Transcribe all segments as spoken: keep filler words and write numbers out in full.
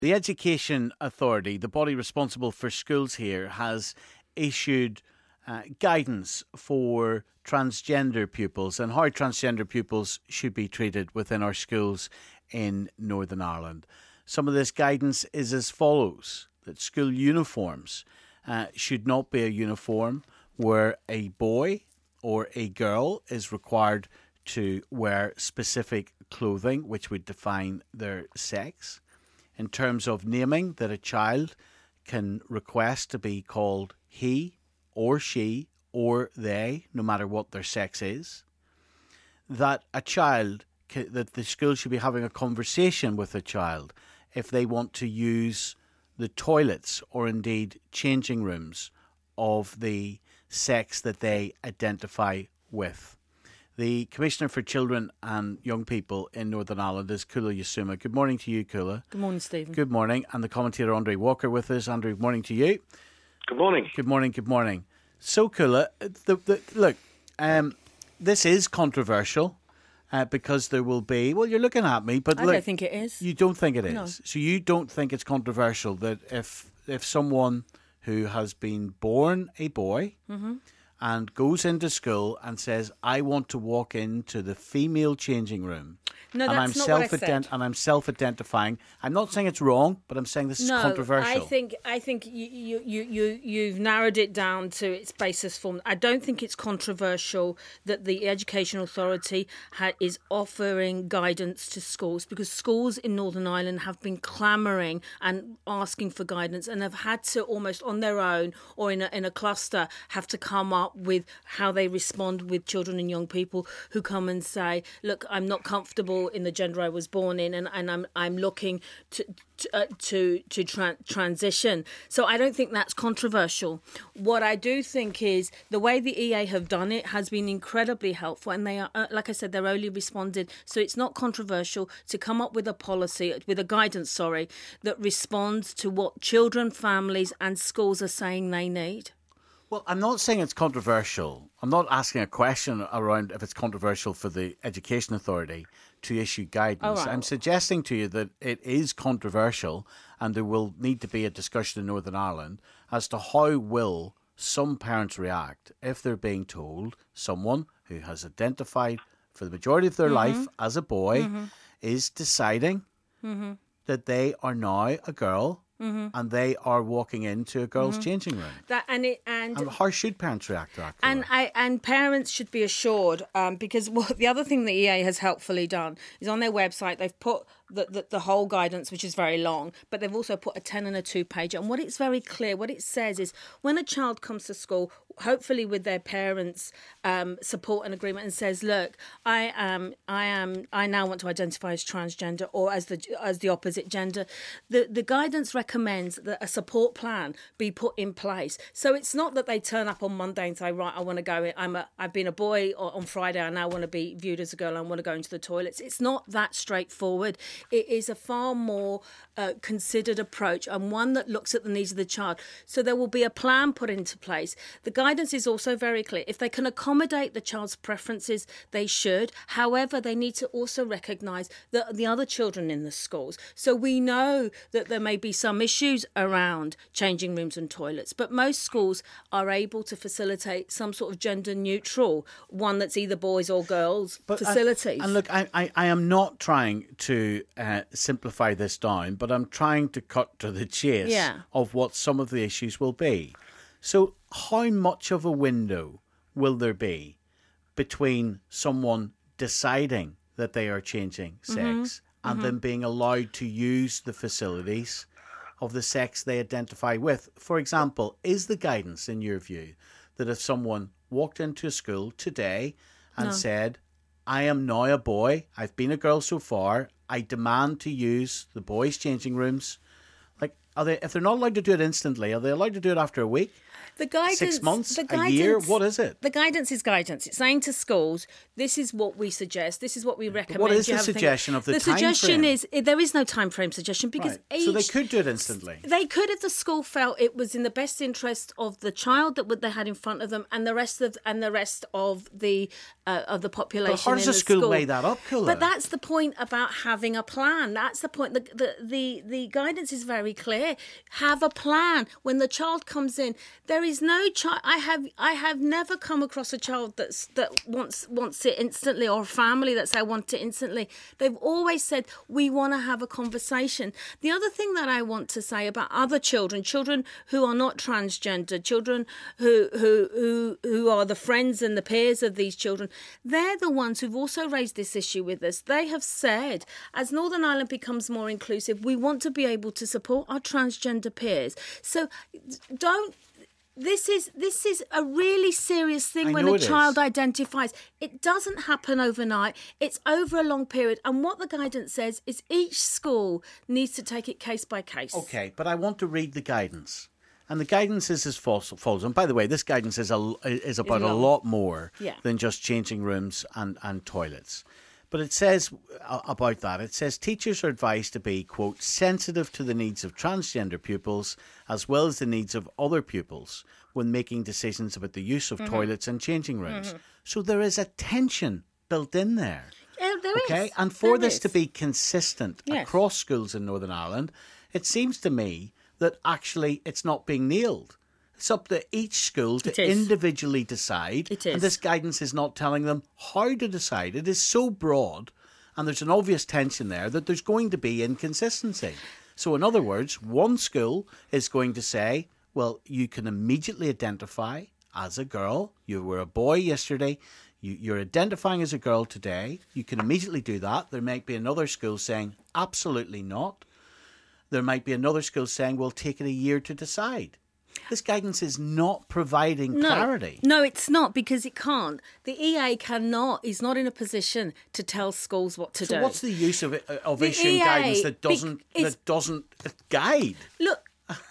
The Education Authority, the body responsible for schools here, has issued uh, guidance for transgender pupils and how transgender pupils should be treated within our schools in Northern Ireland. Some of this guidance is as follows: that school uniforms uh, should not be a uniform where a boy or a girl is required to wear specific clothing which would define their sex. In terms of naming, that a child can request to be called he or she or they, no matter what their sex is. That a child, that the school should be having a conversation with a child if they want to use the toilets or indeed changing rooms of the sex that they identify with. The Commissioner for Children and Young People in Northern Ireland is Kula Yasuma. Good morning to you, Kula. Good morning, Stephen. Good morning. And the commentator, Andre Walker, with us. Andre, good morning to you. Good morning. Good morning, good morning. So, Kula, the, the, look, um, this is controversial uh, because there will be, well, you're looking at me, but I look, don't think it is. You don't think it is? No. So you don't think it's controversial that if, if someone who has been born a boy mm-hmm. and goes into school and says, I want to walk into the female changing room. No, and that's I'm not what I said. And I'm self-identifying. I'm not saying it's wrong, but I'm saying this no, is controversial. I think I think you, you, you, you, you've narrowed it down to its basis form. I don't think it's controversial that the Education Authority ha- is offering guidance to schools, because schools in Northern Ireland have been clamouring and asking for guidance and have had to almost on their own or in a, in a cluster have to come up with how they respond with children and young people who come and say, look, I'm not comfortable in the gender I was born in, and, and I'm I'm looking to to uh, to, to tra- transition. So I don't think that's controversial. What I do think is the way the E A have done it has been incredibly helpful, and they are, uh, like I said, they're only responded. So it's not controversial to come up with a policy, with a guidance, sorry, that responds to what children, families, and schools are saying they need. Well, I'm not saying it's controversial. I'm not asking a question around if it's controversial for the Education Authority to issue guidance. Right. I'm suggesting to you that it is controversial, and there will need to be a discussion in Northern Ireland as to how will some parents react if they're being told someone who has identified for the majority of their mm-hmm. life as a boy mm-hmm. is deciding mm-hmm. that they are now a girl. Mm-hmm. And they are walking into a girls' mm-hmm. changing room. That and it and, and how should parents react to that? And I and parents should be assured, um, because what, the other thing the E A has helpfully done is on their website they've put the, the the whole guidance, which is very long, but they've also put a ten and a two pager. And what it's very clear, what it says is when a child comes to school, hopefully with their parents' um, support and agreement, and says, "Look, I am, I am, I now want to identify as transgender or as the as the opposite gender." The the guidance recommends that a support plan be put in place. So it's not that they turn up on Monday and say, "Right, I want to go. I'm a, I've been a boy on Friday. I now want to be viewed as a girl. I want to go into the toilets." It's not that straightforward. It is a far more uh, considered approach, and one that looks at the needs of the child. So there will be a plan put into place. The guidance is also very clear. If they can accommodate the child's preferences, they should. However, they need to also recognise the, the other children in the schools. So we know that there may be some issues around changing rooms and toilets, but most schools are able to facilitate some sort of gender neutral, one that's either boys or girls, but facilities. I, and look, I, I, I am not trying to uh, simplify this down, but I'm trying to cut to the chase yeah. of what some of the issues will be. So how much of a window will there be between someone deciding that they are changing sex mm-hmm. and mm-hmm. them being allowed to use the facilities of the sex they identify with? For example, is the guidance, in your view, that if someone walked into a school today and no. said, I am now a boy, I've been a girl so far, I demand to use the boys' changing rooms, like, are they if they're not allowed to do it instantly? Are they allowed to do it after a week? The guidance, Six months, the a guidance, year? What is it? The guidance is guidance. It's saying to schools, this is what we suggest. This is what we recommend. What is you the have a think- suggestion of the, The time suggestion frame? is there is no time frame suggestion because Right. each, So they could do it instantly. They could if the school felt it was in the best interest of the child that what they had in front of them and the rest of and the rest of the uh, of the population. But how does in a the school weigh that up, Coola? But that's the point about having a plan. That's the point. The, the the the guidance is very clear. Have a plan. When the child comes in, there is no child. I have I have never come across a child that's that wants wants it instantly, or a family that say I want it instantly. They've always said we want to have a conversation. The other thing that I want to say about other children, children who are not transgender, children who who who who are the friends and the peers of these children, they're the ones who've also raised this issue with us. They have said, as Northern Ireland becomes more inclusive, we want to be able to support our transgender peers. So don't. This is this is a really serious thing I when know a it child is. identifies. It doesn't happen overnight. It's over a long period. And what the guidance says is each school needs to take it case by case. Okay, but I want to read the guidance. And the guidance is as follows. And by the way, this guidance is a, is about a long. lot more Yeah. than just changing rooms and, and toilets. But it says uh, about that, it says teachers are advised to be, quote, sensitive to the needs of transgender pupils as well as the needs of other pupils when making decisions about the use of Mm-hmm. toilets and changing rooms. Mm-hmm. So there is a tension built in there. Yeah, there is. Okay, and for There this is. to be consistent Yes. across schools in Northern Ireland, it seems to me that actually it's not being nailed. It's up to each school It to is. individually decide. It And is. this guidance is not telling them how to decide. It is so broad, and there's an obvious tension there that there's going to be inconsistency. So in other words, one school is going to say, well, you can immediately identify as a girl. You were a boy yesterday. You, you're identifying as a girl today. You can immediately do that. There might be another school saying, absolutely not. There might be another school saying, well, take it a year to decide. This guidance is not providing No, clarity. no, it's not, because it can't. The E A cannot, is not in a position to tell schools what to So do. what's the use of it, of The issuing E A guidance that be- doesn't is- that doesn't guide? Look,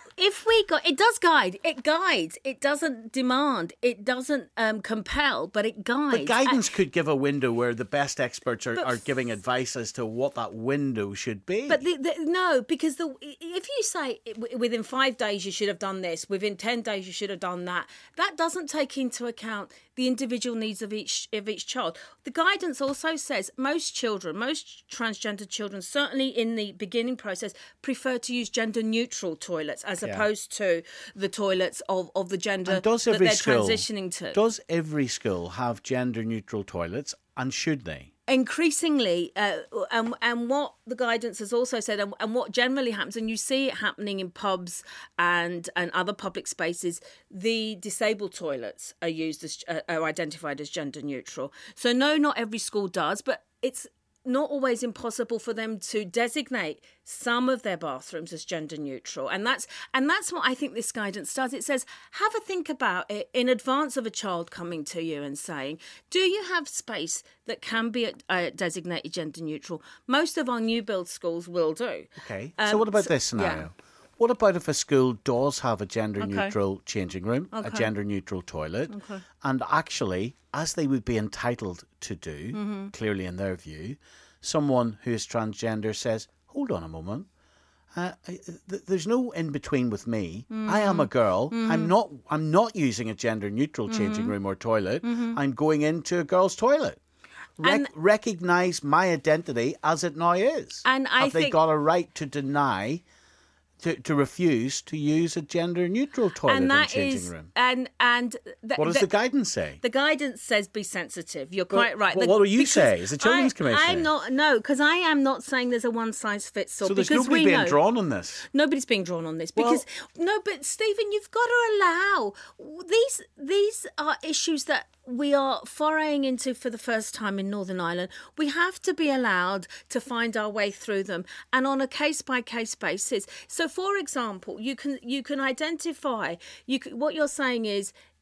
if we got, it does guide. It guides. It doesn't demand. It doesn't um, compel, but it guides. But guidance could give a window where the best experts are, But- are giving advice as to what that window should be. But the, the, no, because the if you say w- within five days you should have done this, within ten days you should have done that, that doesn't take into account the individual needs of each of each child. The guidance also says most children, most transgender children, certainly in the beginning process, prefer to use gender neutral toilets as Yeah. opposed to the toilets of, of the gender And does that every they're school transitioning to. does every school have gender neutral toilets, and should they? Increasingly, uh, and, and what the guidance has also said, and, and what generally happens, and you see it happening in pubs and, and other public spaces, the disabled toilets are used as uh, are identified as gender neutral. So no, not every school does, but it's not always impossible for them to designate some of their bathrooms as gender neutral, and that's and that's what I think this guidance does. It says, have a think about it in advance of a child coming to you and saying, do you have space that can be uh, designated gender neutral? Most of our new build schools will do. Okay. Um, so what about so- this scenario? yeah. What about if a school does have a gender Okay. neutral changing room, a Okay. gender neutral toilet, and actually, as they would be entitled to do, Mm-hmm. clearly in their view, someone who is transgender says, hold on a moment. Uh, I- th- there's no in between with me. I am a girl. I'm not. I'm not using a gender neutral changing room or toilet. I'm going into a girl's toilet. Rec- And- recognize my identity as it now is. And I have they think- got a right to deny, to, to refuse to use a gender neutral toilet And and that changing is, room? and and th- What does th- the guidance say? The guidance says be sensitive. You're quite right. well, The- what do you because say as a children's I, commissioner? I'm not, no, because I am not saying there's a one size fits all. So there's because nobody we being know, drawn on this. Nobody's being drawn on this Well- because no, but Stephen, you've got to allow these. These are issues that we are foraying into for the first time in Northern Ireland. We have to be allowed to find our way through them, and on a case by case basis. So, for example, you can you can identify. You can, what you're saying is,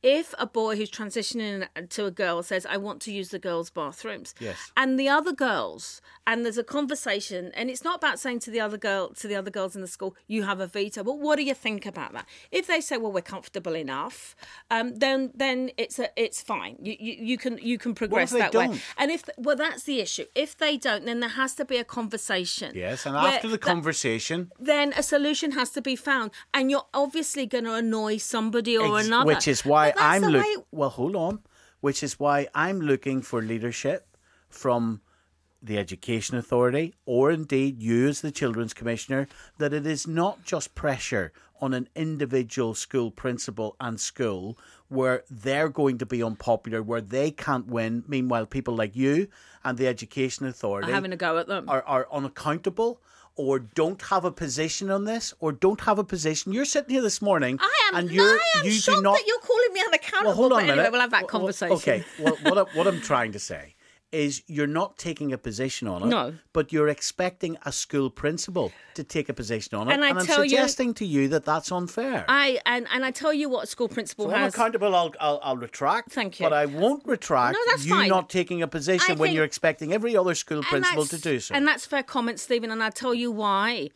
if a boy who's transitioning to a girl says, I want to use the girls' bathrooms, yes. and the other girls, and there's a conversation, and it's not about saying to the other girl, to the other girls in the school, you have a veto, but what do you think about that? If they say, well, we're comfortable enough, um, then then it's a, it's fine. You, you you can you can progress what if they that don't? way. And if well, that's the issue. If they don't, then there has to be a conversation. Yes, and after the that, conversation, then a solution has to be found, and you're obviously going to annoy somebody or ex- another. which is why But that's I'm the looking. way- Well, hold on. Which is why I'm looking for leadership from the Education Authority, or indeed you as the Children's Commissioner, that it is not just pressure on an individual school principal and school where they're going to be unpopular, where they can't win. Meanwhile, people like you and the Education Authority having a go at them. are, are unaccountable, or don't have a position on this, or don't have a position. You're sitting here this morning I am. and no, you're, I am you shocked do not... that you're calling me unaccountable. Well, hold on but a minute. anyway, we'll have that Well, conversation. Okay, well, what, I, what I'm trying to say is you're not taking a position on it, No. but you're expecting a school principal to take a position on it, And I and I'm tell you- suggesting to you that that's unfair. I and, and I tell you what, a school principal so has. unaccountable, I'll, I'll, I'll retract. Thank you. But I won't retract No, that's you fine. not taking a position I when think- you're expecting every other school And principal to that's- do so. And that's fair comment, Stephen. And I'll tell you why.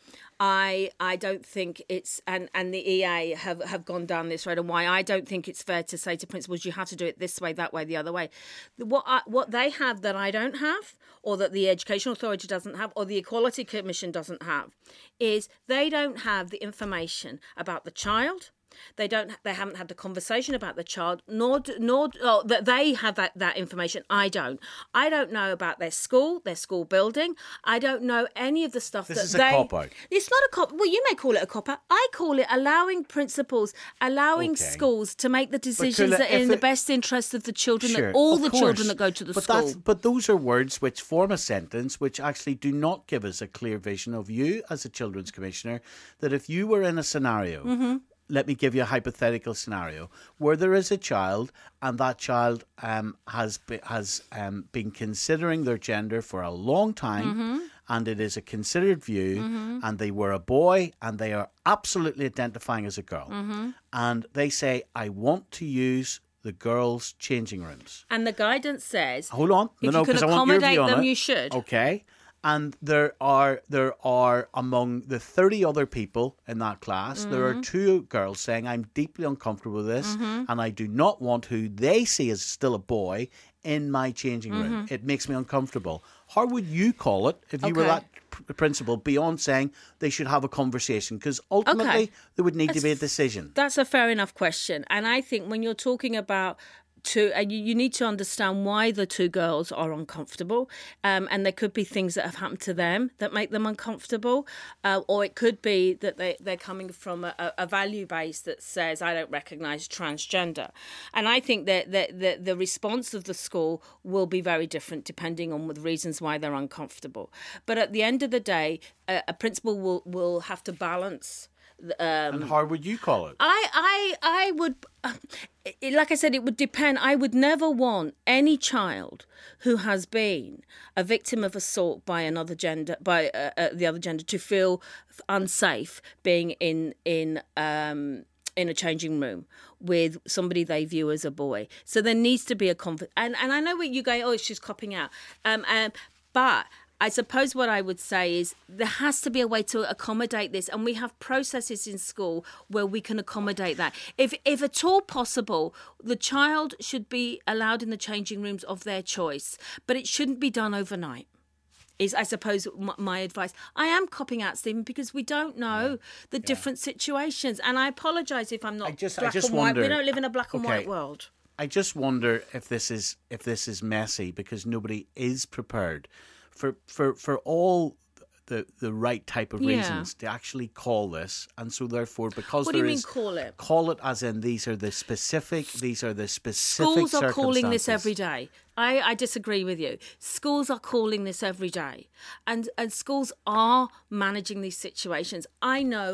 I I don't think it's and, and the E A have, have gone down this road, and why I don't think it's fair to say to principals you have to do it this way, that way, the other way. What I, what they have that I don't have, or that the Education Authority doesn't have, or the Equality Commission doesn't have, is they don't have the information about the child. They don't. They haven't had the conversation about the child, nor nor oh, that they have that, that information. I don't. I don't know about their school, their school building. I don't know any of the stuff This that is a they. cop-out. It's not a cop. Well, you may call it a cop out. I call it allowing principals, allowing Okay. schools to make the decisions Tula, that are if in the it- best interest of the children, Sure, that all of the course. children that go to the but school. That's, but those are words which form a sentence which actually do not give us a clear vision of you as a Children's Commissioner, that if you were in a scenario, Mm-hmm. let me give you a hypothetical scenario, where there is a child and that child um, has, be, has um, been considering their gender for a long time, Mm-hmm. and it is a considered view, Mm-hmm. and they were a boy and they are absolutely identifying as a girl, Mm-hmm. and they say, I want to use the girls' changing rooms. And the guidance says, Hold on. No, if no, you can 'cause I want your accommodate view on them, it. you should. Okay. And there are there are among the thirty other people in that class, there Mm-hmm. are two girls saying, I'm deeply uncomfortable with this, and I do not want who they see as still a boy in my changing room. Mm-hmm. It makes me uncomfortable. How would you call it if you were Okay. that pr- principal, beyond saying they should have a conversation? Because ultimately Okay. there would need to be a decision. That's a fair enough question. And I think when you're talking about two, and you, you need to understand why the two girls are uncomfortable. Um, and there could be things that have happened to them that make them uncomfortable. Uh, or it could be that they, they're coming from a, a value base that says, I don't recognise transgender. And I think that, that, that the response of the school will be very different depending on the reasons why they're uncomfortable. But at the end of the day, a, a principal will, will have to balance. Um, And how would you call it? I, I, I would, uh, it- like I said, it would depend. I would never want any child who has been a victim of assault by another gender, by uh, uh, the other gender, to feel unsafe being in in um, in a changing room with somebody they view as a boy. So there needs to be a conf- and and I know what you go, oh, she's copping out, um, um, but. I suppose what I would say is there has to be a way to accommodate this, and we have processes in school where we can accommodate that. If, if at all possible, the child should be allowed in the changing rooms of their choice, but it shouldn't be done overnight. Is, I suppose, my, my advice. I am copping out, Stephen, because we don't know the different situations, and I apologise if I'm not I just- I black just and white. We wonder- don't live in a black and Okay. white world. I just wonder if this is if this is messy because nobody is prepared for for, for all the the right type of Yeah. reasons to actually call this, and so therefore because What do there you mean is- call it? call it as in these are the specific these are the specific Schools are calling this circumstances. every day. I, I disagree with you. Schools are calling this every day. And and schools are managing these situations. I know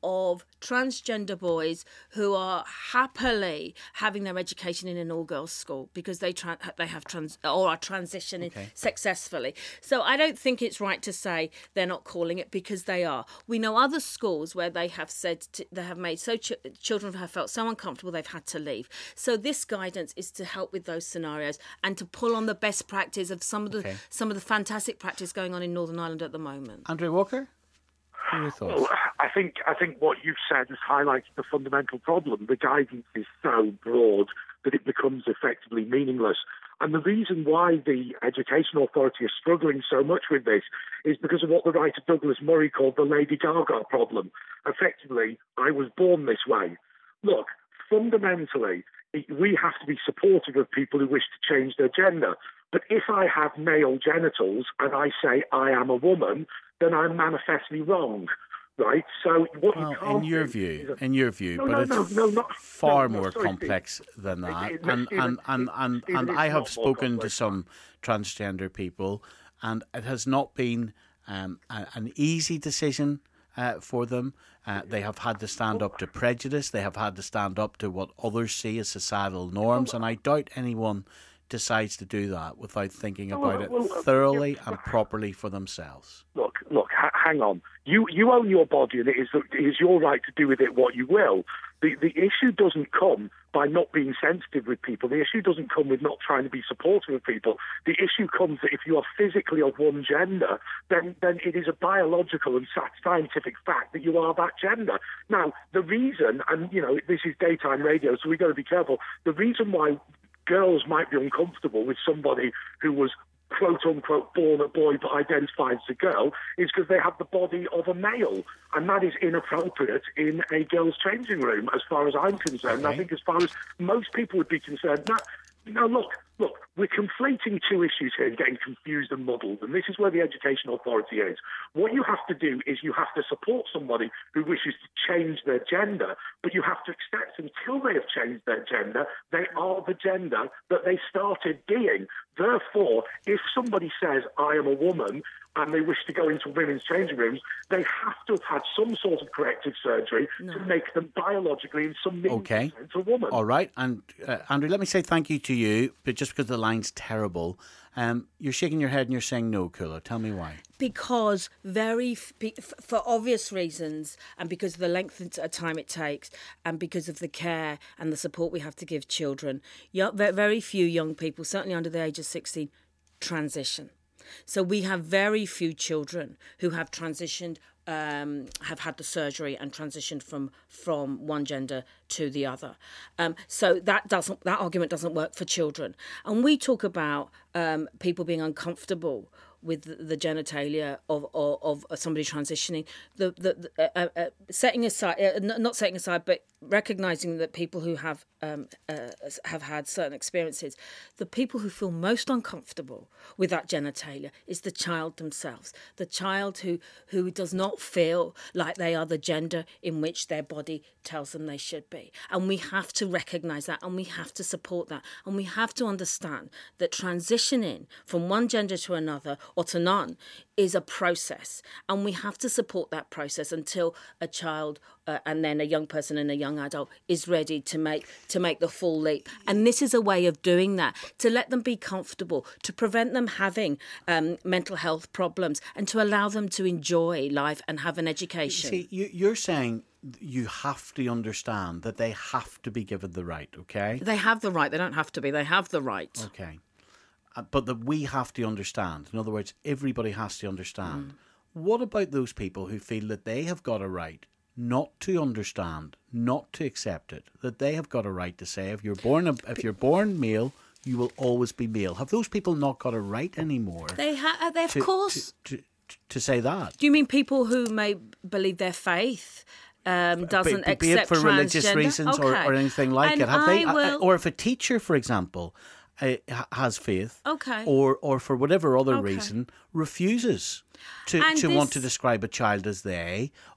of transgender boys who are happily having their education in an all-girls school because they tra- they have trans or are transitioning okay. successfully. So I don't think it's right to say they're not calling it, because they are. We know other schools where they have said to, they have made so ch- children have felt so uncomfortable they've had to leave. So this guidance is to help with those scenarios and to pull on the best practice of some of the okay. some of the fantastic practice going on in Northern Ireland at the moment. Andrew Walker? What are your thoughts? Well, I think I think what you've said has highlighted the fundamental problem. The guidance is so broad that it becomes effectively meaningless. And the reason why the Education Authority is struggling so much with this is because of what the writer Douglas Murray called the Lady Gaga problem. Effectively, I was born this way. Look, fundamentally, we have to be supportive of people who wish to change their gender. But if I have male genitals and I say I am a woman, then I'm manifestly wrong, right? So what well, you can't in your do view, a, in your view, no, but no, it's no, no, not, far no, no, more sorry, complex Steve. than that. It, it, and, Stephen, and and and Stephen, and I have spoken to complex. some transgender people, and it has not been um, a, an easy decision uh, for them. Uh, they have had to stand up to prejudice. They have had to stand up to what others see as societal norms, and I doubt anyone decides to do that without thinking about it well, thoroughly yeah. and properly for themselves. Look, look, ha- hang on. You you own your body, and it is it is your right to do with it what you will. The the issue doesn't come by not being sensitive with people. The issue doesn't come with not trying to be supportive of people. The issue comes that if you are physically of one gender, then then it is a biological and scientific fact that you are that gender. Now, the reason, and you know, this is daytime radio, so we've got to be careful. The reason why girls might be uncomfortable with somebody who was quote-unquote born a boy but identifies as a girl is because they have the body of a male, and that is inappropriate in a girls' changing room as far as I'm concerned. Okay. I think as far as most people would be concerned. Now, now look, look, we're conflating two issues here and getting confused and muddled, and this is where the Education Authority is. What you have to do is you have to support somebody who wishes to change their gender, but you have to accept until they have changed their gender, they are the gender that they started being. Therefore, if somebody says, I am a woman, and they wish to go into women's changing rooms, they have to have had some sort of corrective surgery no. to make them biologically in some means okay. a woman. All right. And uh, Andrew, let me say thank you to you, but just because the line's terrible, um, you're shaking your head and you're saying no, Kula. Tell me why. Because very, for obvious reasons, and because of the length of time it takes, and because of the care and the support we have to give children, very few young people, certainly under the age of sixteen, transition. So we have very few children who have transitioned, um, have had the surgery and transitioned from from one gender to the other. Um, so that doesn't that argument doesn't work for children. And we talk about um, people being uncomfortable with the, the genitalia of, of of somebody transitioning. The the, the uh, uh, setting aside, uh, not setting aside, but recognising that people who have um, uh, have had certain experiences, the people who feel most uncomfortable with that genitalia is the child themselves. The child who who does not feel like they are the gender in which their body tells them they should be. And we have to recognise that, and we have to support that, and we have to understand that transitioning from one gender to another or to none is a process, and we have to support that process until a child uh, and then a young person and a young adult is ready to make to make the full leap. And this is a way of doing that, to let them be comfortable, to prevent them having um, mental health problems, and to allow them to enjoy life and have an education. See, you, you're saying you have to understand that they have to be given the right, okay? They have the right. They don't have to be. They have the right. Okay. Uh, but that we have to understand. In other words, everybody has to understand. Mm. What about those people who feel that they have got a right not to understand, not to accept it, that they have got a right to say, if you're born a, if you're born male, you will always be male? Have those people not got a right anymore? They have. They of to, course to, to, to say that. Do you mean people who may believe their faith Um, doesn't be, be accept it for religious transgender? reasons okay. or, or anything like and it? Have I they, will... or if a teacher, for example, uh, has faith, okay, or or for whatever other okay. reason refuses to, and to this... want to describe a child as they,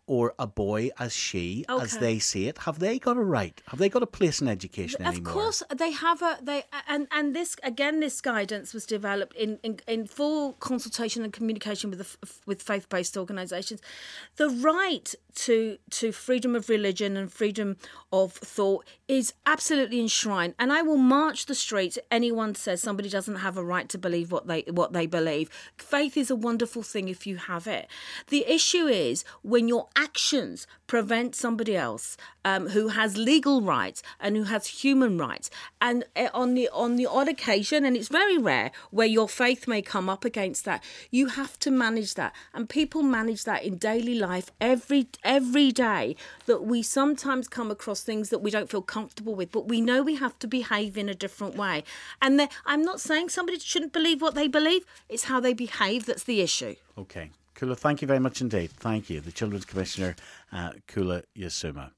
or a boy as she, Okay. as they see it, have they got a right? Have they got a place in education Of anymore? course, they have a they and and this again. This guidance was developed in, in, in full consultation and communication with the, with faith based organisations. The right to to freedom of religion and freedom of thought is absolutely enshrined, and I will march the streets. Anyone says somebody doesn't have a right to believe what they what they believe. Faith is a wonderful thing if you have it. The issue is when your actions prevent somebody else um, who has legal rights and who has human rights, and uh, on the on the odd occasion, and it's very rare, where your faith may come up against that, you have to manage that, and people manage that in daily life every every day. That we sometimes come across things that we don't feel comfortable with, but we know we have to behave in a different way. And the, I'm not saying somebody shouldn't believe what they believe; it's how they behave that's the issue. Okay. Kula, thank you very much indeed. Thank you. The Children's Commissioner, uh, Kula Yasuma.